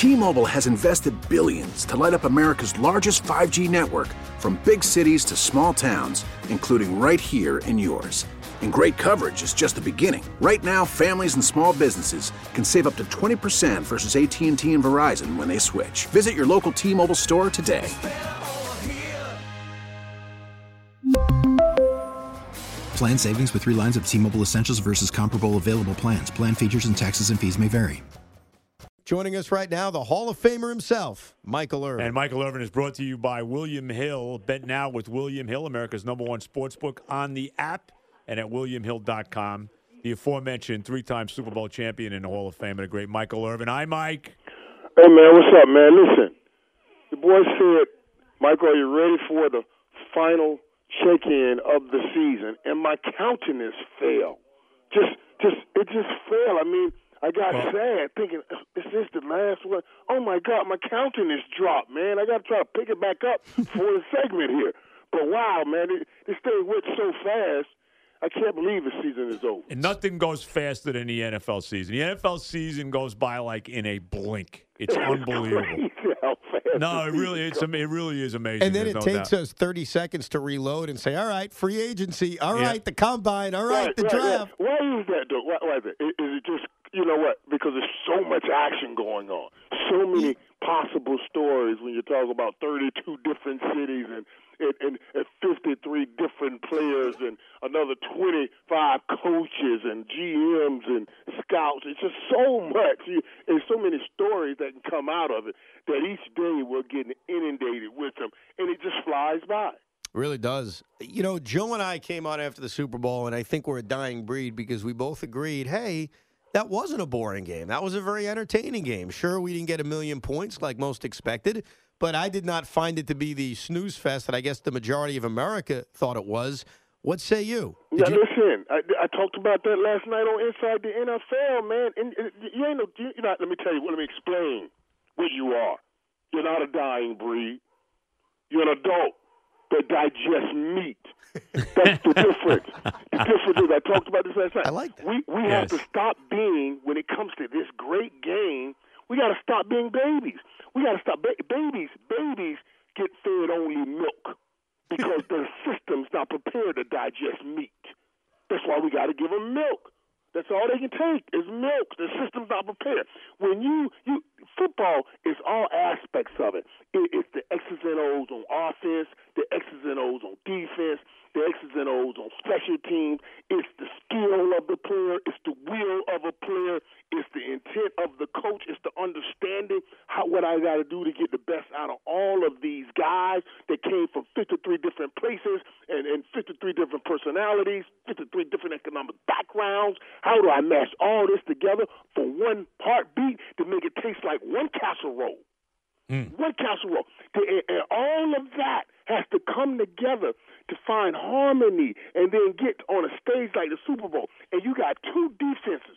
T-Mobile has invested billions to light up America's largest 5G network, from big cities to small towns, including right here in yours. And great coverage is just the beginning. Right now, families and small businesses can save up to 20% versus AT&T and Verizon when they switch. Visit your local T-Mobile store today. Plan savings with 3 lines of T-Mobile Essentials versus comparable available plans. Plan features and taxes and fees may vary. Joining us right now, the Hall of Famer himself, Michael Irvin. And Michael Irvin is brought to you by William Hill. Bet now with William Hill, America's #1 sportsbook, on the app and at WilliamHill.com. The aforementioned 3-time Super Bowl champion in the Hall of Fame, and a great Michael Irvin. Hi, Mike. Hey, man, what's up, man? Listen, the boy said, Michael, are you ready for the final check-in of the season? And my countenance fell. It just fell. I mean, I got sad thinking, is this the last one? Oh, my God, my countenance dropped, man. I got to try to pick it back up for the segment here. But, wow, man, this thing went so fast. I can't believe the season is over. And nothing goes faster than the NFL season. The NFL season goes by like in a blink. It's unbelievable. How fast No, it really is amazing. And then it takes us 30 seconds to reload and say, all right, free agency. All right, the combine. All right, the draft. Why is that, though? Why is it? Is it just, you know what, because there's so much action going on. So many possible stories when you're talking about 32 different cities and 53 different players and another 25 coaches and GMs and scouts. It's just so much. There's so many stories that can come out of it that each day we're getting inundated with them, and it just flies by. It really does. You know, Joe and I came on after the Super Bowl, and I think we're a dying breed because we both agreed, hey, that wasn't a boring game. That was a very entertaining game. Sure, we didn't get 1,000,000 points like most expected, but I did not find it to be the snooze fest that I guess the majority of America thought it was. What say you? Listen, I talked about that last night on Inside the NFL, man. And you're not, let me tell you, let me explain what you are. You're not a dying breed. You're an adult that digests meat. That's the difference. The difference is, I talked about this last night. I like that. We have to stop being, when it comes to this great game, we got to stop being babies. We got to stop. Babies get fed only milk because their system's not prepared to digest meat. That's why we got to give them milk. That's all they can take is milk. The system's not prepared. When you football is all aspects of it. It's the X's and O's on offense, the X's and O's on defense, the X's and O's on special teams. It's the skill of the player. It's the will of a player. It's the intent of the coach. It's the understanding what I got to do to get the best out of all of these guys that came from 53 different places and 53 different personalities, 53 different economic backgrounds. How do I mash all this together for one heartbeat to make it taste like one casserole? One casserole. And all of that has to come together to find harmony and then get on a stage like the Super Bowl. And you got two defenses.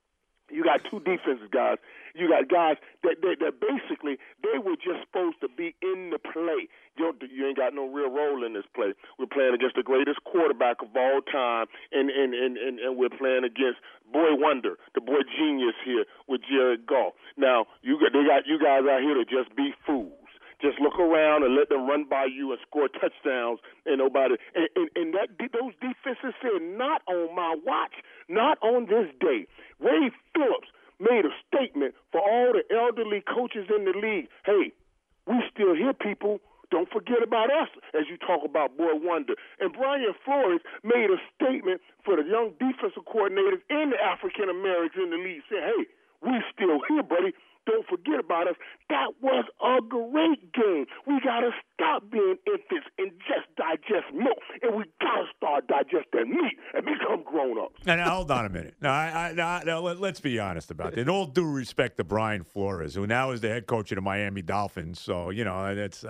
You got two defenses, guys. You got guys that basically they were just supposed to be in the play. You ain't got no real role in this play. We're playing against the greatest quarterback of all time, and we're playing against boy wonder, the boy genius here with Jared Goff. Now they got you guys out here to just be fools. Just look around and let them run by you and score touchdowns and nobody. And those defenses said, not on my watch, not on this day. Ray Phillips made a statement for all the elderly coaches in the league. Hey, we still here, people. Don't forget about us as you talk about boy wonder. And Brian Flores made a statement for the young defensive coordinators and the African Americans in the league, saying, hey, we still here, buddy. Don't forget about us. That was a great game. We got to stop being infants and just digest milk. And we got to start digesting meat and become grown-ups. Now, hold on a minute. Now, let's be honest about it. In all due respect to Brian Flores, who now is the head coach of the Miami Dolphins. So, you know, that's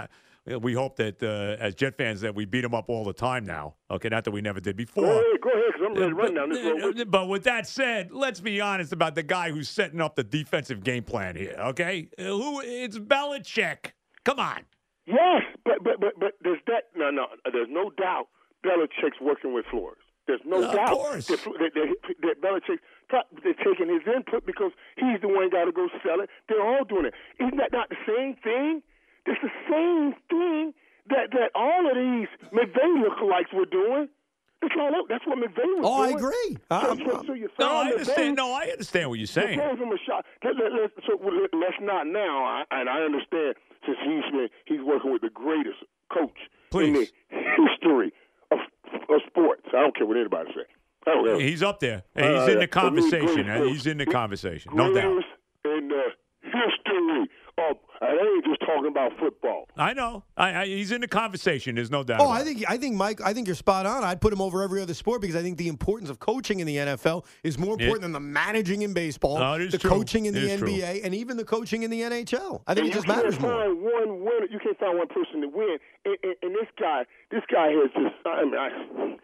we hope that as Jet fans that we beat him up all the time now. Okay, not that we never did before. Go ahead, because I'm ready to run down this road. But with that said, let's be honest about the guy who's setting up the defensive game plan here, okay? It's Belichick. Come on. Yes, but there's that. No, there's no doubt Belichick's working with Flores. There's no doubt of course. that Belichick, They're taking his input because he's the one got to go sell it. They're all doing it. Isn't that not the same thing? It's the same thing that all of these McVay lookalikes were doing. That's what McVay was doing. I agree. So you I understand. No, I understand what you're saying. Gave him a shot. Let's not now. And I understand since he's working with the greatest coach in the history of sports. I don't care what anybody says. He's up there. He's in the conversation. He's in the conversation. No doubt. In the history of, I ain't just talking about football. I know. He's in the conversation. There's no doubt. I think Mike. I think you're spot on. I'd put him over every other sport because I think the importance of coaching in the NFL is more important than the managing in baseball, the coaching in the NBA, and even the coaching in the NHL. I think it just matters more. You can't find one person to win. And this guy has just.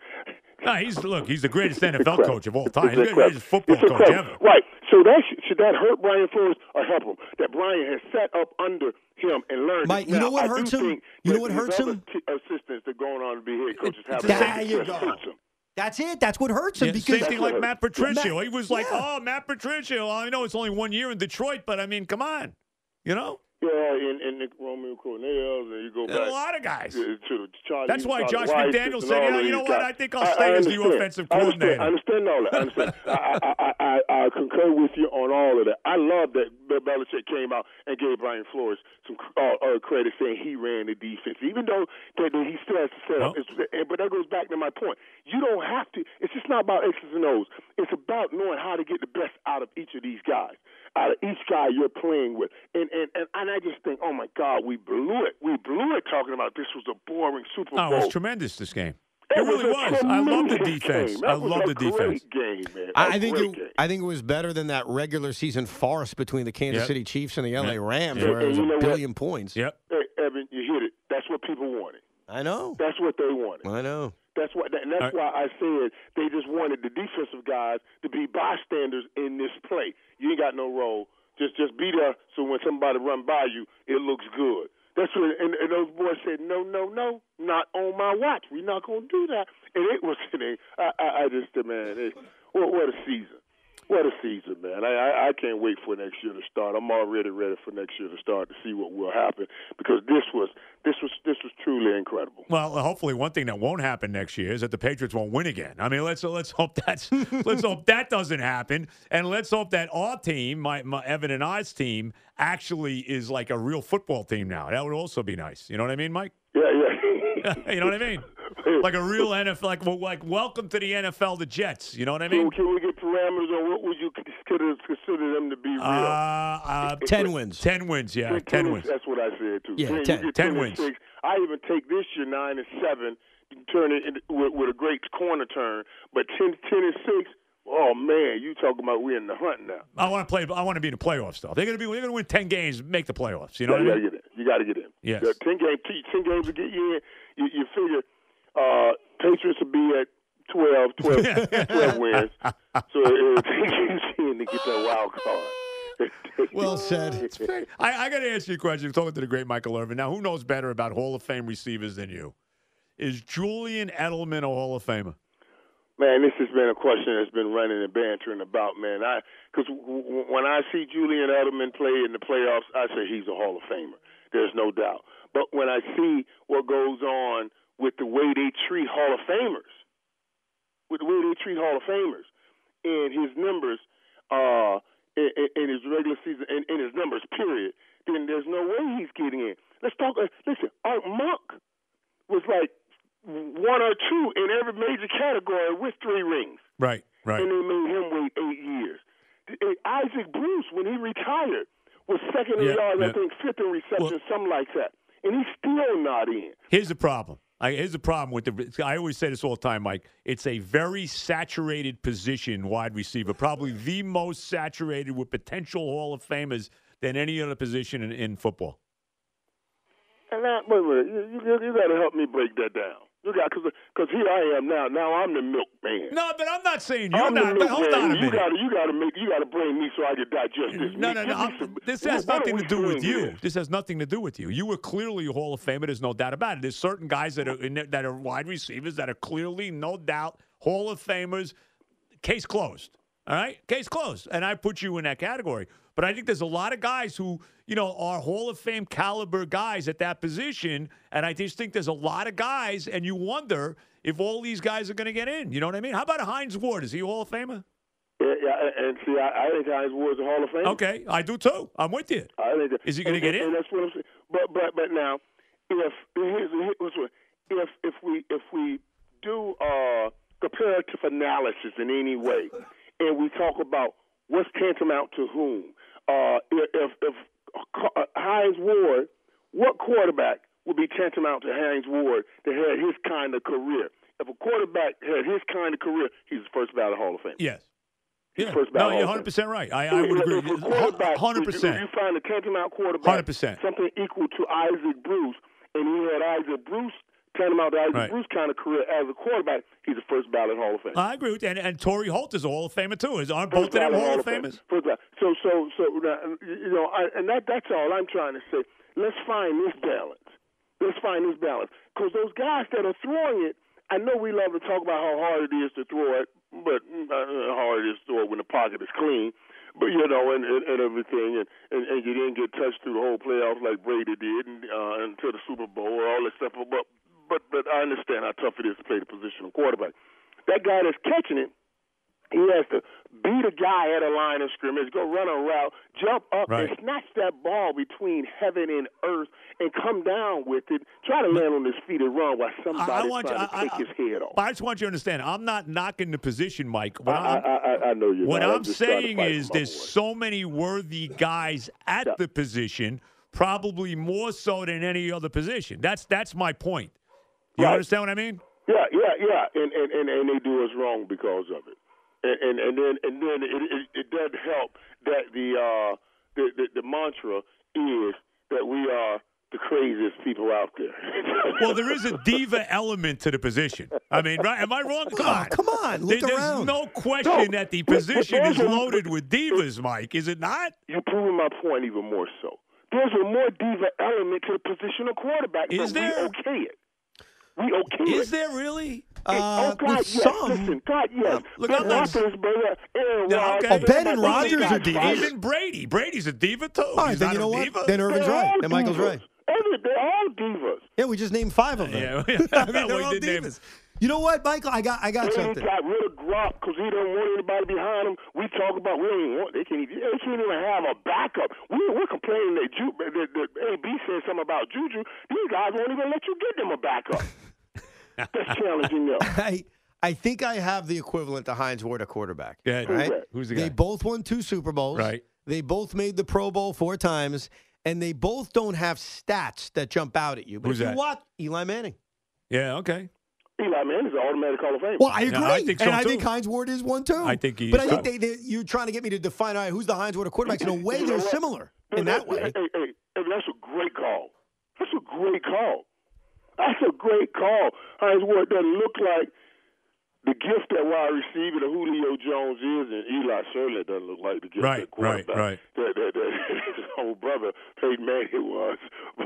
He's the greatest NFL coach of all time. He's the greatest football coach ever. Right. So should that hurt Brian Flores or help him? That Brian has sat up under him and learned. Mike, you know what hurts him? You know what hurts him? Assistants that are going on to be head coaches there you go. That's it. That's what hurts him. Because same thing like Matt Patricio. He was like, Matt Patricio. I know it's only 1 year in Detroit, but I mean, come on. You know? Yeah, and Nick Romeo Cornell, and you go back. A lot of guys. To Charlie. That's why Josh McDaniels said, you know what, I think I'll stay as the offensive coordinator. I understand all that. I concur with you on all of that. I love that Bill Belichick came out and gave Brian Flores some credit saying he ran the defense, even though he still has to set up. But that goes back to my point. You don't have to. It's just not about X's and O's. It's about knowing how to get the best out of each of these guys, out of each guy you're playing with. And I just think, oh, my God, we blew it. We blew it talking about this was a boring Super Bowl. Oh, it was tremendous, this game. It really was. I love the defense. I love the defense. Game, man. I think it was better than that regular season farce between the Kansas City Chiefs and the LA Rams, where it was a billion points. Yep. Hey, Evan, you hit it. That's what people wanted. I know. That's what they wanted. I know. That's why I said they just wanted the defensive guys to be bystanders in this play. You ain't got no role. Just be there so when somebody run by you, it looks good. That's what, and those boys said, no, not on my watch. We're not going to do that. And it was, I just, man, what a season. What a season, man. I can't wait for next year to start. I'm already ready for next year to start to see what will happen because this was truly incredible. Well, hopefully one thing that won't happen next year is that the Patriots won't win again. I mean, let's hope let's hope that doesn't happen, and let's hope that our team, my Evan and I's team, actually is like a real football team now. That would also be nice. You know what I mean, Mike? Yeah. You know what I mean? Like a real NFL, like welcome to the NFL, the Jets. You know what I mean? So can we get parameters on what would you consider them to be real? 10 wins. 10 wins, yeah. 10 wins. That's what I said, too. Yeah, 10 wins. I even take this year 9-7, turn it with a great corner turn, but 10-6, oh, man, you talking about we're in the hunt now. I want to be in the playoffs, though. They're going to win 10 games, make the playoffs. You know what I mean? You got to get in. Yes. 10 games to get you in. You figure Patriots will be at 12 wins. So it takes you in to get that wild card. Well said. I got to ask you a question. I'm talking to the great Michael Irvin. Now, who knows better about Hall of Fame receivers than you? Is Julian Edelman a Hall of Famer? Man, this has been a question that's been running and bantering about, man. Because when I see Julian Edelman play in the playoffs, I say he's a Hall of Famer. There's no doubt. But when I see what goes on with the way they treat Hall of Famers, and his numbers in his regular season, and in his numbers, period, then there's no way he's getting in. Let's talk. Listen, Art Monk was like 1 or 2 in every major category with 3 rings. Right. And they made him wait 8 years. Isaac Bruce, when he retired, was second in yards, I think 5th in reception, something like that. And he's still not in. Here's the problem. Here's the problem with I always say this all the time, Mike. It's a very saturated position, wide receiver, probably the most saturated with potential Hall of Famers than any other position in football. And wait a minute, you got to help me break that down. Because here I am now. Now I'm the milkman. No, but I'm not saying you're not. But hold on a minute. You got to bring me so I can digest this. No. This has nothing to do with you. This has nothing to do with you. You were clearly a Hall of Famer. There's no doubt about it. There's certain guys that are wide receivers that are clearly, no doubt, Hall of Famers. Case closed. All right? Case closed. And I put you in that category. But I think there's a lot of guys who, are Hall of Fame caliber guys at that position. And I just think there's a lot of guys, and you wonder if all these guys are going to get in. You know what I mean? How about Hines Ward? Is he a Hall of Famer? Yeah, and see, I think Hines Ward's a Hall of Famer. Okay, I do too. I'm with you. Is he going to get in? And that's what I'm saying. But now, if we do comparative analysis in any way, and we talk about what's tantamount to whom, if Hines Ward, what quarterback would be tantamount to Hines Ward that had his kind of career? If a quarterback had his kind of career, he's the first ballot Hall of Fame. Yes. Yeah. First No, ballot you're Hall of 100% right. I would agree. 100%. If you find a tantamount quarterback, 100%. something equal to Isaac Bruce, and he had Isaac Bruce, tantamount to Isaac Bruce kind of career as a quarterback, he's the first ballot Hall of Fame. I agree with that. And Torrey Holt is a Hall of Famer, too. Aren't both of them Hall of Famers? First ballot. So that's all I'm trying to say. Let's find this balance. Because those guys that are throwing it, I know we love to talk about how hard it is to throw it, but how hard it is to throw it when the pocket is clean. But, and everything, and you didn't get touched through the whole playoffs like Brady did until the Super Bowl or all that stuff. But I understand how tough it is to play the position of quarterback. That guy that's catching it, he has to beat a guy at a line of scrimmage, go run a route, jump up and snatch that ball between heaven and earth and come down with it, try to land on his feet and run while somebody's trying to take his head off. I just want you to understand, I'm not knocking the position, Mike. I know you're What not. I'm saying is there's so many worthy guys at the position, probably more so than any other position. That's my point. You understand what I mean? Yeah. And they do us wrong because of it. And then it does help that the mantra is that we are the craziest people out there. Well, there is a diva element to the position. I mean, right? Am I wrong? Come on. Look around. There's no question that the position is loaded with divas, Mike. Is it not? You're proving my point even more so. There's a more diva element to the position of quarterback. Is there? We okay it. We okay it. Is there really? God, yes. Some. Listen, God, yes. Look, Ben Roethlisberger, Aaron Rodgers. Oh, Ben and Rodgers are divas. Even Brady. Brady's a diva, too. All right, He's then not you know a what? diva. Then Irvin's right, and Michael's right. They're all divas. Yeah, we just named 5 of them. Yeah. I mean, they're all divas. You know what, Michael? I got Brady something. got rid of Gronk because he don't want anybody behind him. We talk about we don't even want. They can't even have a backup. We're complaining that AB said something about Juju. These guys won't even let you get them a backup. That's challenging them. I think I have the equivalent to Hines Ward at quarterback. Yeah, right? Who's the guy? They both won 2 Super Bowls. Right. They both made the Pro Bowl 4 times, and they both don't have stats that jump out at you. But Who's if that? you watch Eli Manning. Yeah, okay. Eli Manning is an automatic Hall of Fame. Well, I agree. I think so, and I too. think Hines Ward is one, too. I think he But is, I think you're trying to get me to define, all right, who's the Hines Ward of quarterbacks. In a way, they're similar in that way. Hey, that's a great call. That's a great call. Hines Ward doesn't look like the gift that wide receiver that Julio Jones is, and Eli certainly doesn't look like the gift that quarterback that his whole brother Peyton Manning was.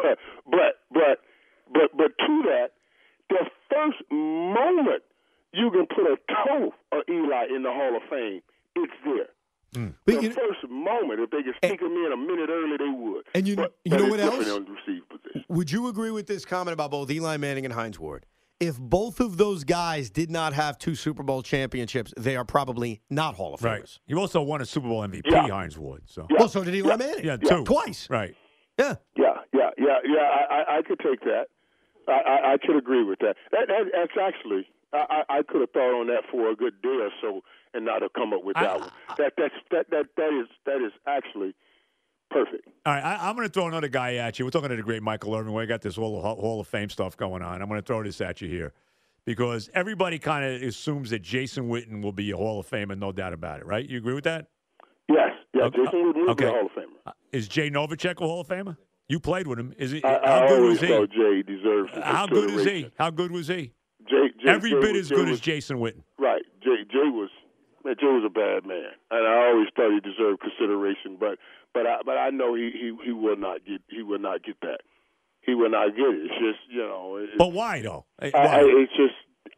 But to that, the first moment you can put a toe of Eli in the Hall of Fame, it's there. But the first moment, if they could sneak him in a minute early, they would. And you but know what it's else? different on the receive position. Would you agree with this comment about both Eli Manning and Hines Ward? If both of those guys did not have 2 Super Bowl championships, they are probably not Hall of Famers. Right. You also won a Super Bowl MVP, Yeah. Hines Ward. So. Well, so did Eli Manning. Yeah, 2. Twice. Right. Yeah. Yeah. I could take that. I could agree with that. That's actually I could have thought on that for a good day or so and not have come up with that one. That is actually perfect. All right, I'm going to throw another guy at you. We're talking to the great Michael Irvin. We got this Hall of Fame stuff going on. I'm going to throw this at you here because everybody kind of assumes that Jason Witten will be a Hall of Famer, no doubt about it, right? You agree with that? Yes. Jason Witten will be a Hall of Famer. Is Jay Novacek a Hall of Famer? You played with him. Is he? How good was he? Jay deserves How good is he? How good was he? Jay Every bit as good as Jason Witten. Right. Jay was a bad man, and I always thought he deserved consideration. But I know he will not get that. He will not get it. It's just But why though? It's just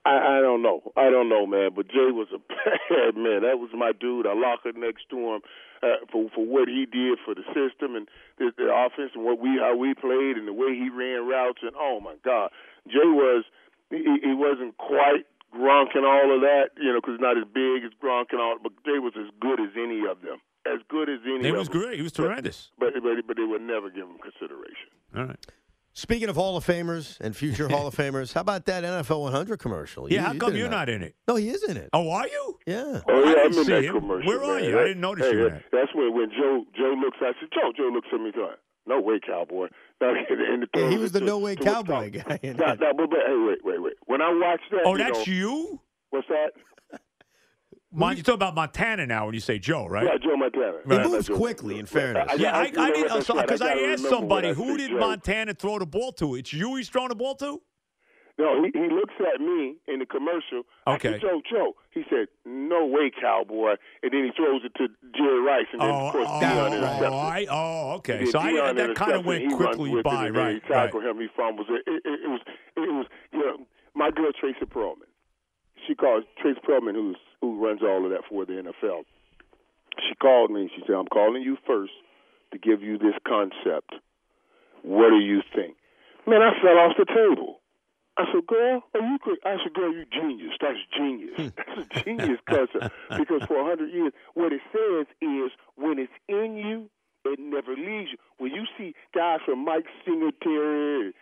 I don't know. I don't know, man. But Jay was a bad man. That was my dude. I lock it next to him for what he did for the system and the offense and how we played and the way he ran routes. And oh my God, Jay he wasn't quite Gronk and all of that, because he's not as big as Gronk and all. But Jay was as good as any of them. As good as any. He was great. He was tremendous. But they would never give him consideration. All right. Speaking of Hall of Famers and future Hall of Famers, how about that NFL 100 commercial? Yeah, how come you're not in it? No, he is in it. Oh, are you? Yeah. Oh, yeah, I'm in see that him. commercial. Where are you? I didn't notice you in it. That's when Joe looks at me. Joe looks at me going, "No way, cowboy." Yeah, he was the no way cowboy guy. Hey, wait. When I watched that, oh, that's you? What's that? You talk about Montana now when you say Joe, right? Yeah, Joe Montana. He moves quickly, in fairness. Yeah, I didn't. Because I gotta asked remember somebody, when I who say did Joe. Montana throw the ball to? It's you he's throwing the ball to? No, he looks at me in the commercial. Okay. I said, Joe. He said, "No way, cowboy," and then he throws it to Jerry Rice, and then of course Deion intercepts it. Okay. So that kind of went quickly by, right? He tackled him. He fumbles it. It was my girl Tracy Perlman. She calls Tracy Perlman, who runs all of that for the NFL. She called me and she said, "I'm calling you first to give you this concept. What do you think?" Man, I fell off the table. I said, "Girl, are you good?" I said, "Girl, you genius. That's genius. That's a genius concept." Because for 100 years, what it says is when it's in you, it never leaves you. When you see guys from Mike Singletary,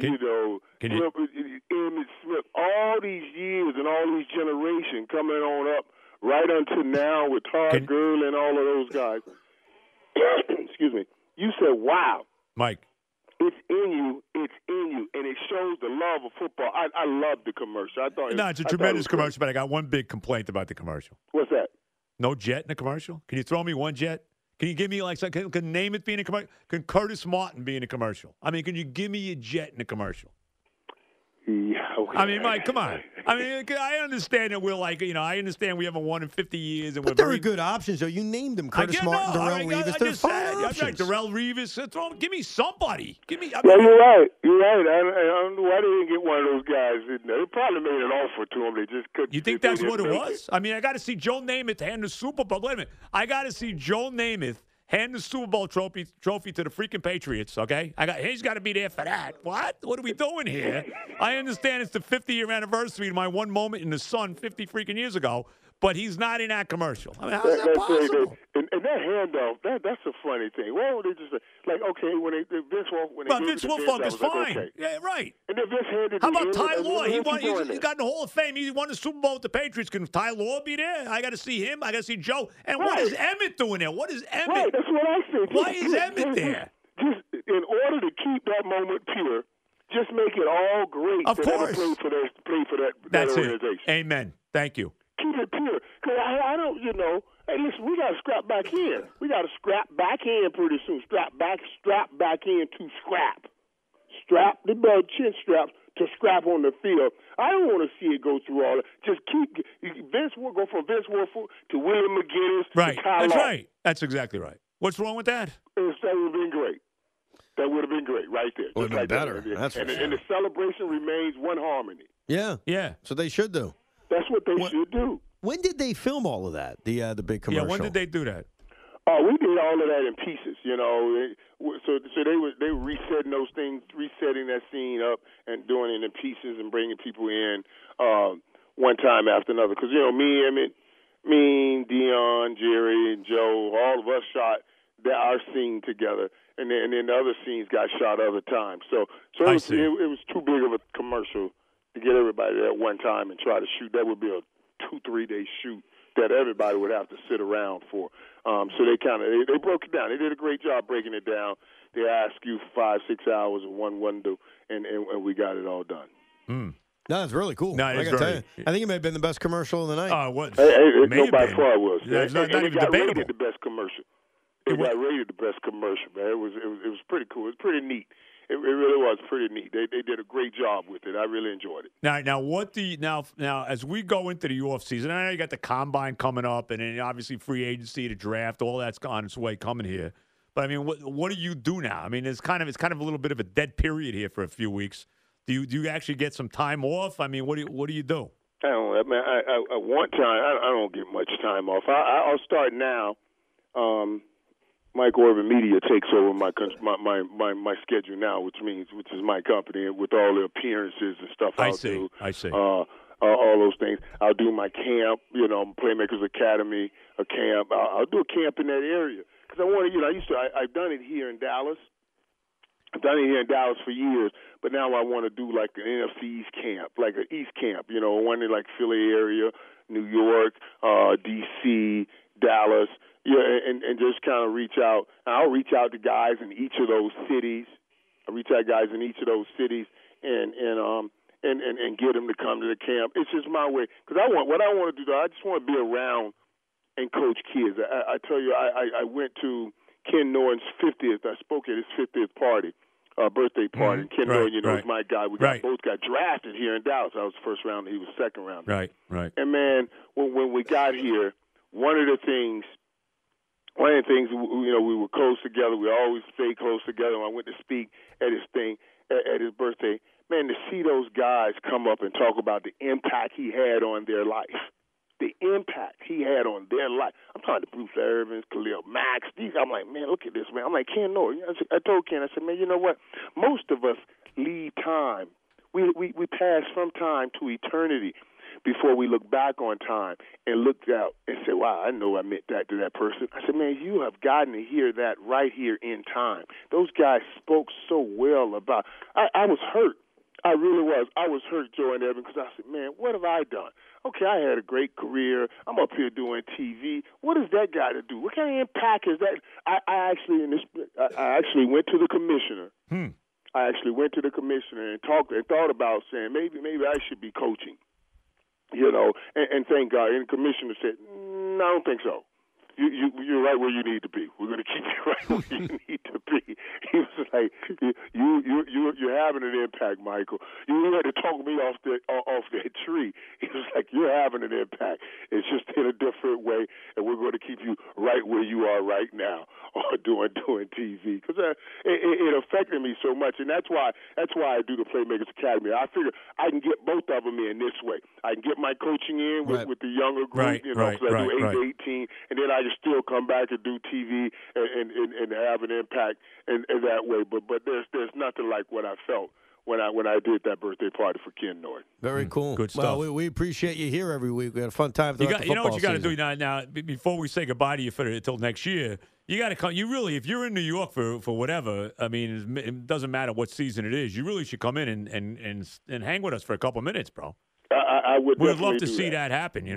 Emmitt Smith, all these years and all these generations coming on up right until now with Todd Gurley and all of those guys. Excuse me. You said, "Wow, Mike. It's in you, and it shows the love of football." I love the commercial. I thought it's a tremendous commercial, but I got one big complaint about the commercial. What's that? No jet in the commercial? Can you throw me one jet? Can you give me can name it being a commercial? Can Curtis Martin be in a commercial? I mean, can you give me a jet in a commercial? Yeah, okay. I mean, Mike, come on. I mean, I understand that we're I understand we haven't won in 50 years. And but there are good options, though. You named them. Curtis Martin, Darrelle Revis. They're fine options. Darrelle Revis. Give me somebody. You're right. You're right. I don't know why they didn't get one of those guys. They probably made an offer to him. They just couldn't. You think that's what it was? I mean, I got to see Joe Namath hand the Super Bowl. Wait a minute. I got to see Joe Namath hand the Super Bowl trophy to the freaking Patriots, okay? He's got to be there for that. What? What are we doing here? I understand it's the 50-year anniversary of my one moment in the sun 50 freaking years ago, but he's not in that commercial. I mean, how is that possible? And that handoff, that's a funny thing. Why would they just say, when Vince Wilfork is fine. Like, okay. Yeah, right. And then Vince handed How about him, Ty Law? He's got in the Hall of Fame. He won the Super Bowl with the Patriots. Can Ty Law be there? I got to see him. I got to see Joe. And what is Emmett doing there? What is Emmett? Right, that's what I said. Why is Emmett there? Just in order to keep that moment pure, just make it all great. Of course. Play for that That's organization. It. Amen. Thank you. Keep it pure. Because I don't, hey, listen, we got to scrap back in. We got to scrap back in pretty soon. Strap back in to scrap. Strap the chin straps to scrap on the field. I don't want to see it go through all that. Just go from Vince Wilfork to Willie McGinnis right. to Ty That's Law. right. That's exactly right. What's wrong with that? That would have been great. That would have been great right there. Would have been better. And the celebration remains one harmony. Yeah. Yeah. So they should do. That's what they should do. When did they film all of that? The big commercial. Yeah. When did they do that? Oh, we did all of that in pieces, So they were resetting those things, resetting that scene up, and doing it in pieces and bringing people in one time after another. Because me, Emmett, Deion, Jerry, and Joe, all of us shot our scene together, and then the other scenes got shot other times. So it was too big of a commercial to get everybody there at one time and try to shoot. That would be a 2-3 day shoot that everybody would have to sit around for. So they broke it down. They did a great job breaking it down. They asked you for 5-6 hours of one window, and we got it all done. No, that's really cool. No, I think it may have been the best commercial of the night. What? No, by far it was. It's not even debatable. Rated the best commercial. It got rated the best commercial, man. It was pretty cool. It was pretty neat. It really was pretty neat. They did a great job with it. I really enjoyed it. Now what do you now as we go into the off season? I know you got the combine coming up, and then obviously free agency, the draft, all that's on its way coming here. But I mean, what do you do now? I mean, it's kind of a little bit of a dead period here for a few weeks. Do you actually get some time off? I mean, what do you do? I don't. I mean, I want time. I don't get much time off. I'll start now. Mike Orvin Media takes over my schedule now, which is my company with all the appearances and stuff. I see. All those things. I'll do my camp. Playmakers Academy, a camp. I'll do a camp in that area because I want to. I've done it here in Dallas. I've done it here in Dallas for years, but now I want to do like an NFC East camp, like an East camp, one in like Philly area, New York, D.C., Dallas, and just kind of reach out. I'll reach out to guys in each of those cities. and get them to come to the camp. It's just my way because what I want to do. I just want to be around and coach kids. I tell you, I went to Ken Norton's 50th. I spoke at his 50th birthday party. And Ken Norton, is my guy. We both got drafted here in Dallas. I was first round. He was second round. Right. And, man, when we got here, one of the things, we were close together. We always stayed close together. When I went to speak at his birthday, man, to see those guys come up and talk about the impact he had on their life. The impact he had on their life. I'm talking to Bruce Irvins, Khalil Mack. I'm like, man, look at this, man. I'm like, Ken Norton. I told Ken, I said, man, you know what? Most of us leave time. We pass from time to eternity before we look back on time and look out and say, wow, I know I meant that to that person. I said, man, you have gotten to hear that right here in time. Those guys spoke so well about I was hurt. I really was. I was hurt, Joe and Evan, because I said, man, what have I done? Okay, I had a great career. I'm up here doing TV. What does that got to do? What kind of impact is that? I actually went to the commissioner. I actually went to the commissioner and thought about saying maybe I should be coaching. And thank God. And the commissioner said, no, I don't think so. You're right where you need to be. We're going to keep you right where you need to be. He was like, you're having an impact, Michael. You had to talk me off that tree. He was like, you're having an impact. It's just in a different way, and we're going to keep you right where you are right now, doing TV. Because it affected me so much, and that's why I do the Playmakers Academy. I figure I can get both of them in this way. I can get my coaching in with the younger group, because I do 8 to 18, and then I can still come back and do TV and have an impact in that way. But there's nothing like what I felt when I did that birthday party for Ken Norton. Very cool. Good stuff. Well, we appreciate you here every week. We had a fun time. You know what you got to do now. Before we say goodbye to you until next year, you got to come. You really, if you're in New York for whatever, I mean, it doesn't matter what season it is. You really should come in and hang with us for a couple minutes, bro. I would. We would love to see that happen.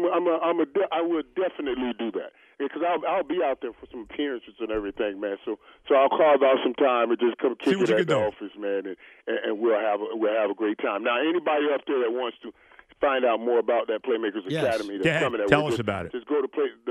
I would definitely do that because I'll be out there for some appearances and everything, man. So I'll carve out some time and just come kick it at the office, man, and we'll have a great time. Now, anybody up there that wants to find out more about that Playmakers Academy that's coming, tell us about it. Just go to the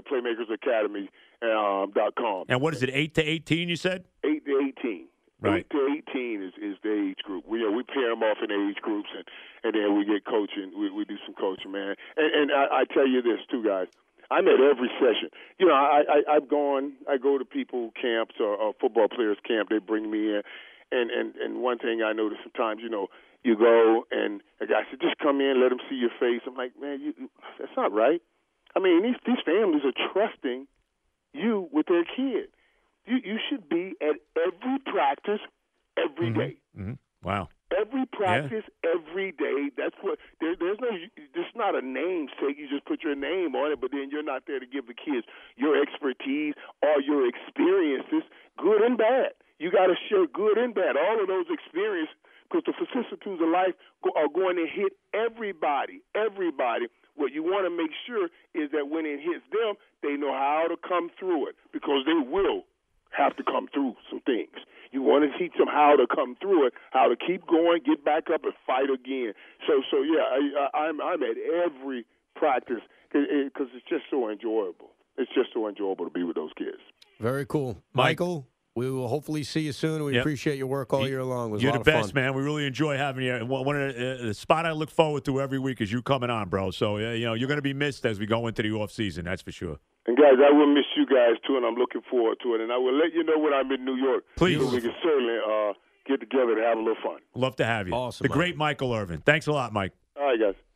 PlaymakersAcademy.com. And what is it? 8 to 18? You said 8 to 18. Right. 8 to 18 is the age group. We pair them off in age groups, and then we get coaching. We do some coaching, man. And I tell you this, too, guys. I'm at every session. I go to people camps or football players camp. They bring me in. And one thing I notice sometimes, you go and a guy said, just come in, let them see your face. I'm like, man, that's not right. I mean, these families are trusting you with their kid. You should be at every practice every day. Mm-hmm. Wow. Every practice every day. That's what there's no. It's not a namesake. You just put your name on it, but then you're not there to give the kids your expertise or your experiences, good and bad. You got to share good and bad, all of those experiences, because the vicissitudes of life are going to hit everybody. Everybody. What you want to make sure is that when it hits them, they know how to come through it, because they will have to come through some things. You want to teach them how to come through it, how to keep going, get back up, and fight again. So yeah, I'm at every practice because it's just so enjoyable. It's just so enjoyable to be with those kids. Very cool. Michael, we will hopefully see you soon. We appreciate your work all year long. It was You're a lot the of best, fun. man. We really enjoy having you. And one of the spot I look forward to every week is you coming on, bro. So, you're going to be missed as we go into the off season. That's for sure. And, guys, I will miss you guys, too, and I'm looking forward to it. And I will let you know when I'm in New York. Please. So we can certainly get together and have a little fun. Love to have you. Awesome. The great Michael Irvin. Thanks a lot, Mike. All right, guys.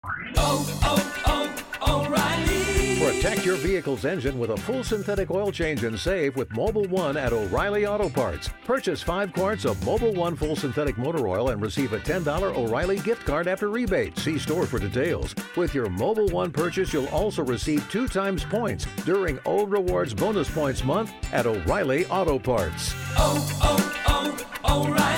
O'Reilly. Protect your vehicle's engine with a full synthetic oil change and save with Mobil 1 at O'Reilly Auto Parts. Purchase 5 quarts of Mobil 1 full synthetic motor oil and receive a $10 O'Reilly gift card after rebate. See store for details. With your Mobil 1 purchase, you'll also receive 2 times points during O Rewards Bonus Points Month at O'Reilly Auto Parts. O'Reilly.